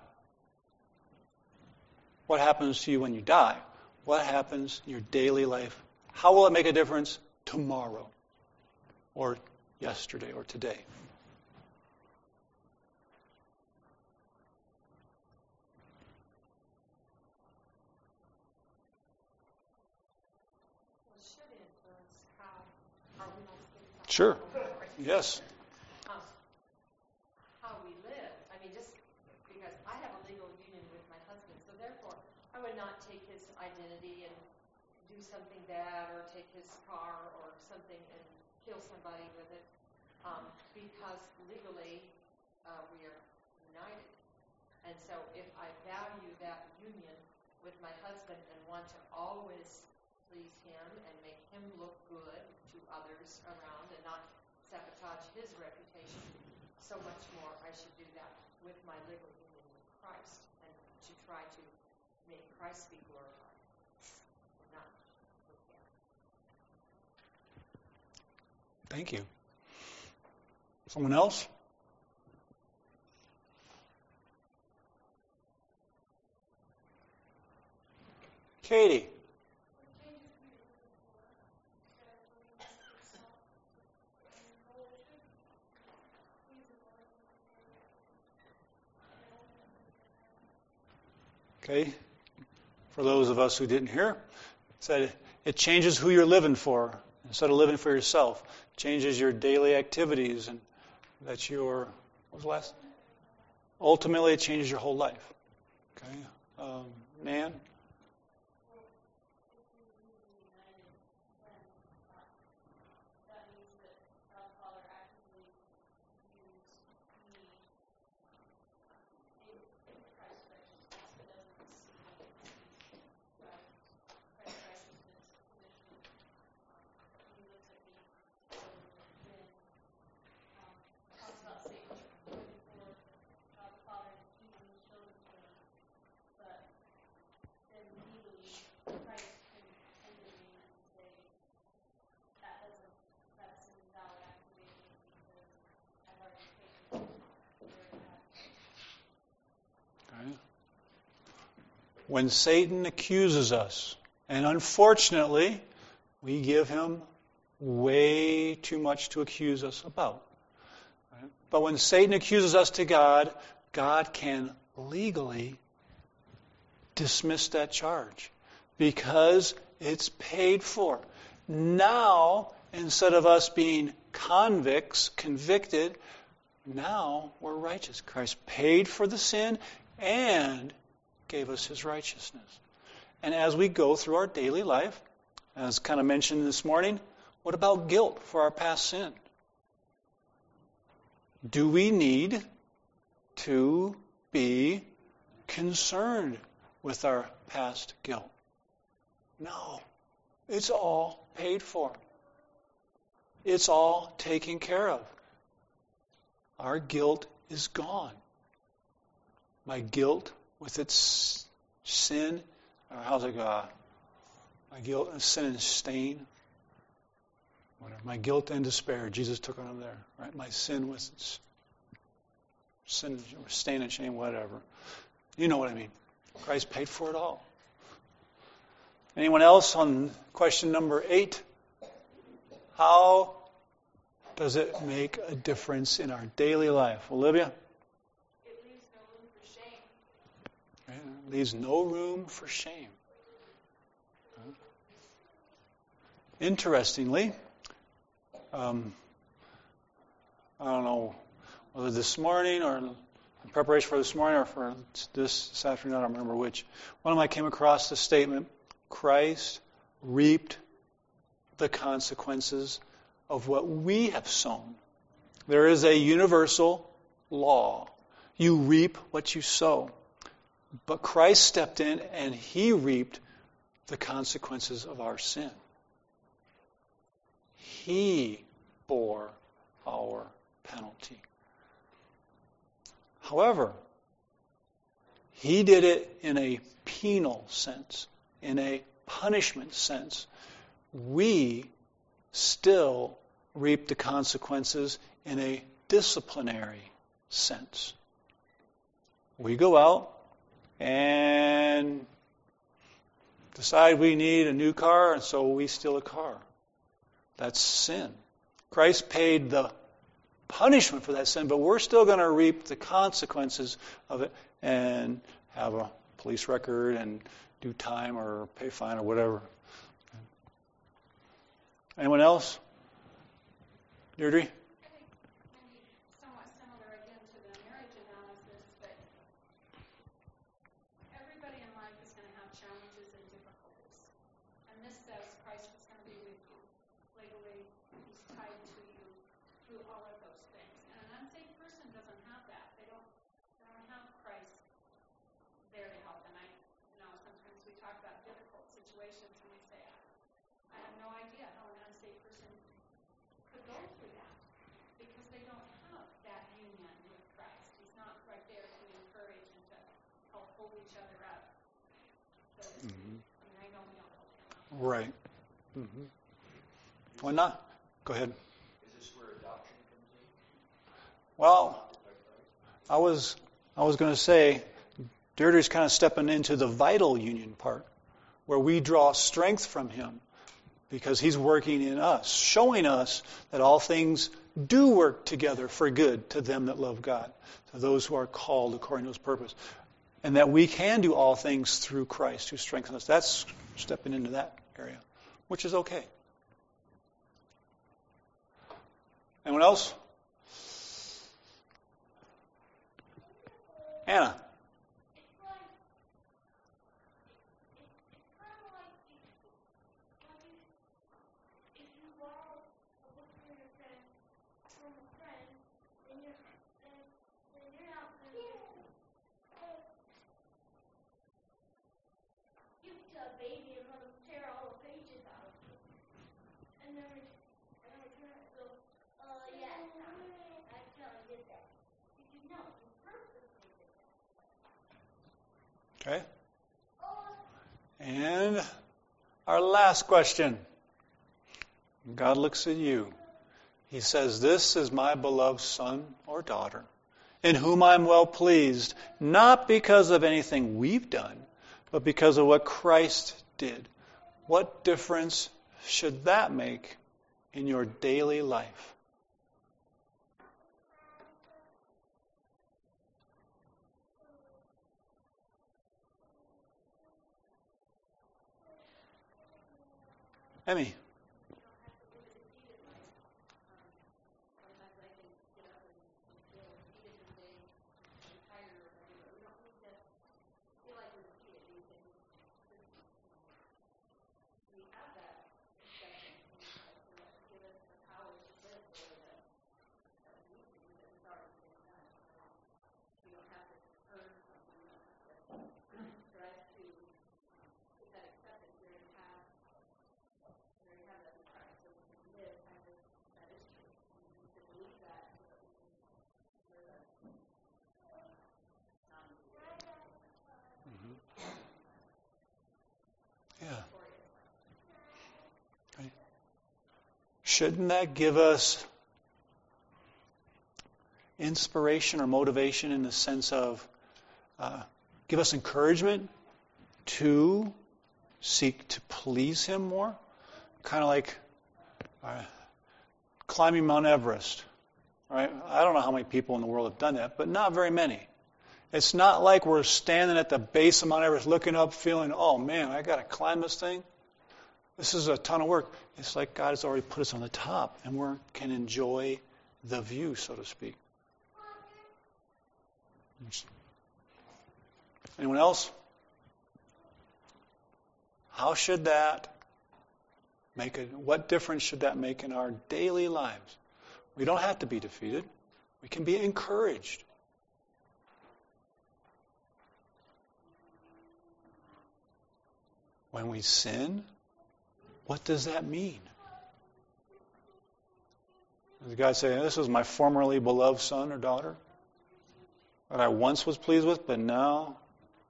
[SPEAKER 1] what happens to you when you die. What happens in your daily life? How will it make a difference tomorrow or yesterday or today?
[SPEAKER 5] It should influence how, are we not speaking about
[SPEAKER 1] Sure.
[SPEAKER 5] that?
[SPEAKER 1] Yes.
[SPEAKER 5] How we live. I mean, just because I have a legal union with my husband, so therefore I would not take his identity and do something bad or take his car or something and kill somebody with it, because legally we are united. And so if I value that union with my husband and want to always please him and make him look good to others around and not sabotage his reputation, so much more I should do that with my legal union with Christ and to try to make Christ be glorified, not with him.
[SPEAKER 1] Thank you. Someone else? Katie. Okay. For those of us who didn't hear, it said it changes who you're living for. Instead of living for yourself, it changes your daily activities, and that's your, what was the last? Ultimately, it changes your whole life. Okay. Nan?
[SPEAKER 4] That means that God the Father actively views me in Christ's righteousness, but doesn't see Christ's righteousness positionally. He looks at me when talks about Satan going before God the Father and keeping his children from him, but then legally Christ can intervene and say, that's an invalid activation because I've already taken care of that.
[SPEAKER 1] Okay. When Satan accuses us, and unfortunately, we give him way too much to accuse us about. Right? But when Satan accuses us to God, God can legally dismiss that charge because it's paid for. Now, instead of us being convicted, now we're righteous. Christ paid for the sin and gave us His righteousness. And as we go through our daily life, as kind of mentioned this morning, what about guilt for our past sin? Do we need to be concerned with our past guilt? No. It's all paid for. It's all taken care of. Our guilt is gone. My guilt with its sin, or how's it go? My guilt and sin and stain. Whatever. My guilt and despair, Jesus took on them there. Right? My sin with its sin, or stain and shame, whatever. You know what I mean. Christ paid for it all. Anyone else on question number 8? How does it make a difference in our daily life? Olivia?
[SPEAKER 4] It leaves no room for shame.
[SPEAKER 1] It leaves no room for shame. Interestingly, I don't know whether this morning or in preparation for this morning or for this afternoon, I don't remember which. One of them I came across the statement, Christ reaped the consequences of what we have sown. There is a universal law. You reap what you sow. But Christ stepped in and He reaped the consequences of our sin. He bore our However, he did it in a penal sense, in a punishment sense. We still reap the consequences in a disciplinary sense. We go out and decide we need a new car, and so we steal a car. That's sin. Christ paid the punishment for that sin, but we're still going to reap the consequences of it and have a police record and do time or pay fine or whatever. Anyone else? Deirdre?
[SPEAKER 4] I think maybe somewhat similar again to the marriage analysis, but everybody in life is going to have challenges and difficulties. And this says Christ was going to be with you. Legally, he's tied to you through all of those things. And an unsaved person doesn't have that. They don't have Christ there to help. And I know sometimes we talk about difficult situations and we say, I have no idea how an unsaved person could go through that because they don't have that union with Christ. He's not right there to encourage and to help hold each other up. So to speak. I mean, I know we don't hold him up.
[SPEAKER 1] Right. Mm-hmm. Why not? Go ahead.
[SPEAKER 6] Is this where adoption comes in?
[SPEAKER 1] Well, I was going to say, Deirdre's kind of stepping into the vital union part, where we draw strength from him because he's working in us, showing us that all things do work together for good to them that love God, to those who are called according to his purpose, and that we can do all things through Christ who strengthens us. That's stepping into that area, which is okay. Anyone else? Anna.
[SPEAKER 2] It's like, it's kind of like if you borrow a book from your friend, then you're not going to give it to a baby and let them tear all the pages out. And then return it. So, yeah, I totally did that. You know, you purposely did that.
[SPEAKER 1] Okay. And our last question. God looks at you. He says, "This is my beloved son or daughter, in whom I'm well pleased, not because of anything we've done, but because of what Christ did." What difference should that make in your daily life? Emmy.
[SPEAKER 5] Sometimes I can get up and feel defeated and say, I'm tired or whatever. We don't need to feel like we're defeated. We can we have that discussion and give us the power to live the way that we need to do that has already been done. We don't have to earn something. We don't have to strive to get that accepted. We already have that in Christ, so we can live as if that is true. We need to believe that so that we can live a
[SPEAKER 1] Yeah. Okay. Shouldn't that give us inspiration or motivation in the sense of give us encouragement to seek to please him more? Kind of like climbing Mount Everest. Right? I don't know how many people in the world have done that, but not very many. It's not like we're standing at the base of Mount Everest looking up feeling, oh man, I got to climb this thing. This is a ton of work. It's like God has already put us on the top and we can enjoy the view, so to speak. Anyone else? How should that what difference should that make in our daily lives? We don't have to be defeated. We can be encouraged. When we sin, what does that mean? Does God say, this is my formerly beloved son or daughter? What I once was pleased with, but now?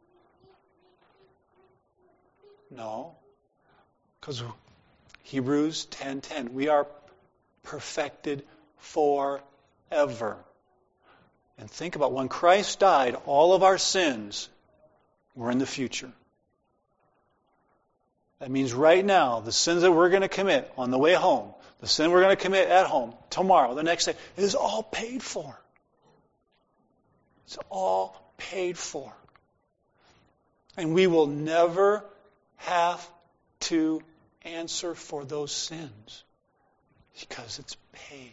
[SPEAKER 1] No. Because Hebrews 10:10, we are perfected forever. And think about when Christ died, all of our sins were in the future. That means right now, the sins that we're going to commit on the way home, the sin we're going to commit at home, tomorrow, the next day, it is all paid for. It's all paid for. And we will never have to answer for those sins because it's paid.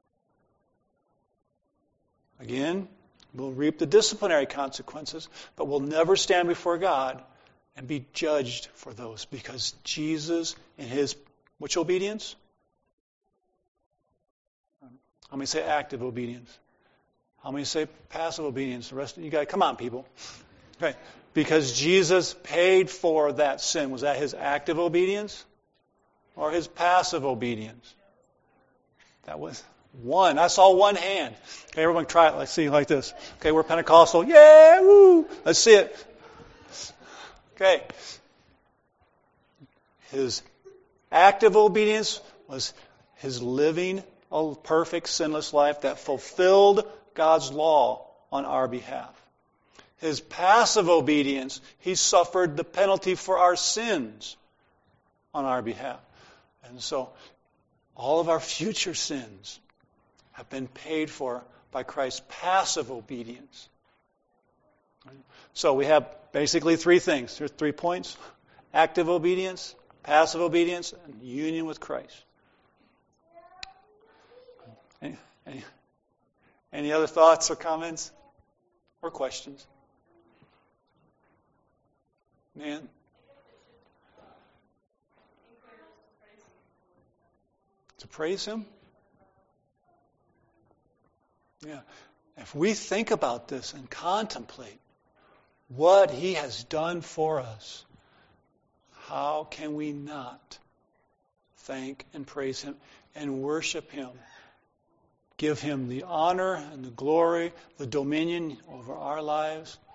[SPEAKER 1] Again, we'll reap the disciplinary consequences, but we'll never stand before God and be judged for those because Jesus, in His, which obedience? How many say active obedience? How many say passive obedience? The rest of you guys, come on, people. Okay. Because Jesus paid for that sin. Was that His active obedience or His passive obedience? That was one. I saw one hand. Okay, everyone try it. Let's see, like this. Okay, we're Pentecostal. Yeah, woo! Let's see it. Okay. His active obedience was His living a perfect, sinless life that fulfilled God's law on our behalf. His passive obedience, He suffered the penalty for our sins on our behalf. And so, all of our future sins have been paid for by Christ's passive obedience. So we have basically three things. There's 3 points. Active obedience, passive obedience, and union with Christ. Any other thoughts or comments or questions? Man? To praise Him? Yeah. If we think about this and contemplate what He has done for us, how can we not thank and praise Him and worship Him? Give Him the honor and the glory, the dominion over our lives.